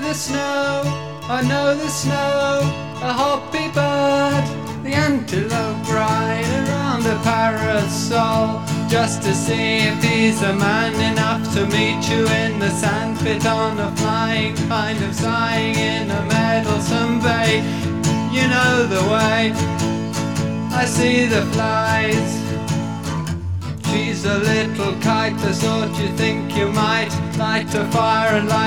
the snow, I know the snow, a hoppy bird. The antelope ride around a parasol, just to see if he's a man enough to meet you in the sandpit on a flying, kind of sighing in a meddlesome bay. You know the way, I see the flies. She's a little kite, the sort you think you might light a fire and light